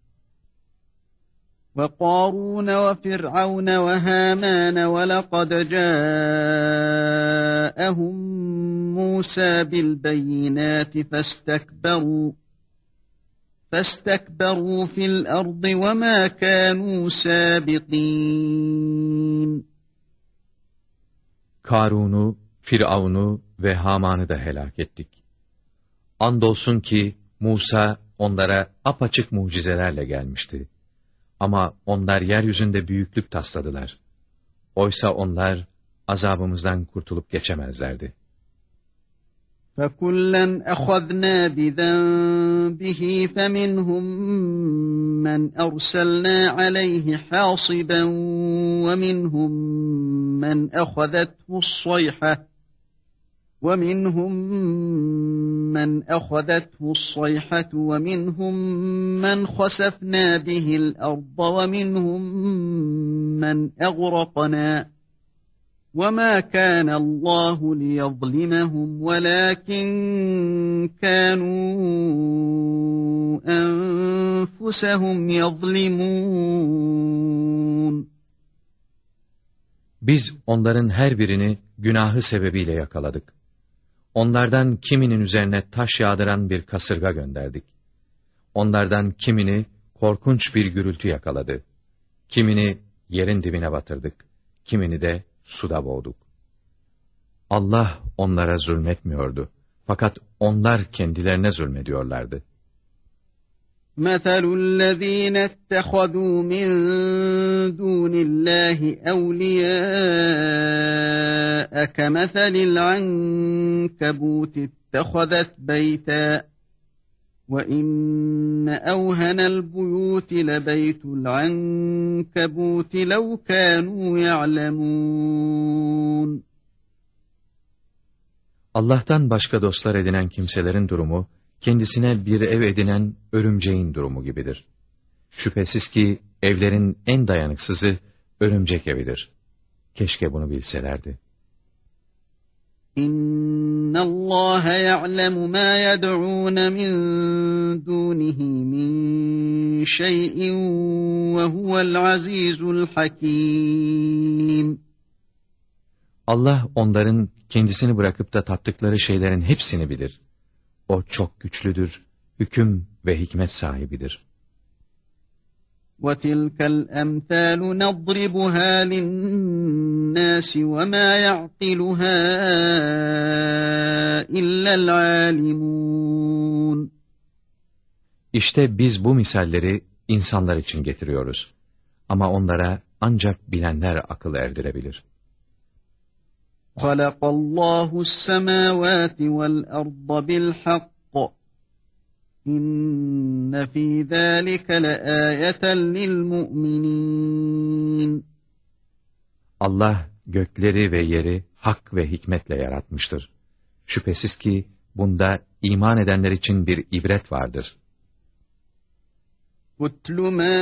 وَقَارُونَ وَفِرْعَوْنَ وَهَامَانَ وَلَقَدْ جَاءَهُمْ مُوسَى بِالْبَيِّنَاتِ فَاسْتَكْبَرُوا فَاسْتَكْبَرُوا فِي الْأَرْضِ وَمَا كَانُوا سَابِقِينَ Karun'u, Firavun'u ve Haman'ı da helak ettik. Andolsun ki Musa onlara apaçık mucizelerle gelmişti. Ama onlar yeryüzünde büyüklük tasladılar. Oysa onlar azabımızdan kurtulup geçemezlerdi. فَكُلًّا أَخَذْنَا بِذَنبِهِ فَمِنْهُمْ مَنْ أَرْسَلْنَا عَلَيْهِ حَاصِبًا وَمِنْهُمْ مَنْ أَخَذَتْهُ الصَّيْحَةُ وَمِنْهُمْ مَنْ أَخَذَتْهُ الصَّيْحَةُ وَمِنْهُمْ مَنْ خَسَفْنَا بِهِ الْأَرْضَ وَمِنْهُمْ مَنْ أَغْرَقْنَا وَمَا كَانَ اللّٰهُ لِيَظْلِمَهُمْ وَلَكِنْ كَانُوا أَنفُسَهُمْ يَظْلِمُونَ Biz onların her birini günahı sebebiyle yakaladık. Onlardan kiminin üzerine taş yağdıran bir kasırga gönderdik. Onlardan kimini korkunç bir gürültü yakaladı. Kimini yerin dibine batırdık. Kimini de suda boğduk. Allah onlara zulmetmiyordu. Fakat onlar kendilerine zulmediyorlardı. مَثَلُ الَّذ۪ينَ اتَّخَذُوا مِنْ دُونِ اللّٰهِ أَوْلِيَاءَ كَمَثَلِ الْعَنْكَبُوتِ اتَّخَذَتْ بَيْتًا وَإِنَّ أَوْهَنَ الْبُيُوتِ لَبَيْتُ الْعَنْكَبُوتِ لَوْ كَانُوا يَعْلَمُونَ Allah'tan başka dostlar edinen kimselerin durumu, kendisine bir ev edinen örümceğin durumu gibidir. Şüphesiz ki evlerin en dayanıksızı örümcek evidir. Keşke bunu bilselerdi. İnna Allah ya'lemu ma yed'un min dunihi min şey'in ve huvel azizul hakim. Allah onların kendisini bırakıp da taptıkları şeylerin hepsini bilir. O çok güçlüdür, hüküm ve hikmet sahibidir. وَتِلْكَ الْأَمْثَالُ نَضْرِبُهَا لِلنَّاسِ وَمَا يَعْقِلُهَا إِلَّا الْعَالِمُونَ İşte biz bu misalleri insanlar için getiriyoruz. Ama onlara ancak bilenler akıl erdirebilir. خَلَقَ اللّٰهُ السَّمَاوَاتِ وَالْأَرْضَ بِالْحَقِّ İnne fî zâlike leâyeten lilmu'minîn. Allah gökleri ve yeri hak ve hikmetle yaratmıştır. Şüphesiz ki bunda iman edenler için bir ibret vardır. اُتْلُ مَا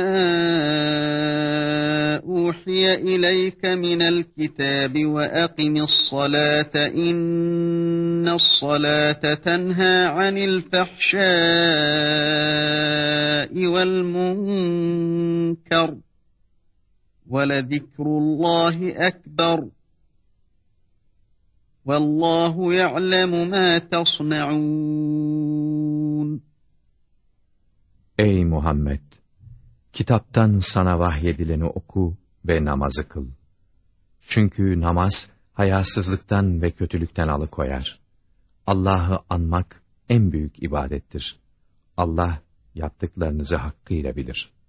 أُوحِيَ إِلَيْكَ مِنَ الْكِتَابِ وَأَقِمِ الصَّلَاةَ إِنَّ الصَّلَاةَ تَنْهَى عَنِ الْفَحْشَاءِ وَالْمُنكَرِ وَلَذِكْرُ اللّٰهِ أَكْبَرُ وَاللّٰهُ يَعْلَمُ مَا تَصْنَعُونَ Ey Muhammed! Kitaptan sana vahyedileni oku ve namazı kıl. Çünkü namaz, hayasızlıktan ve kötülükten alıkoyar. Allah'ı anmak en büyük ibadettir. Allah yaptıklarınızı hakkıyla bilir.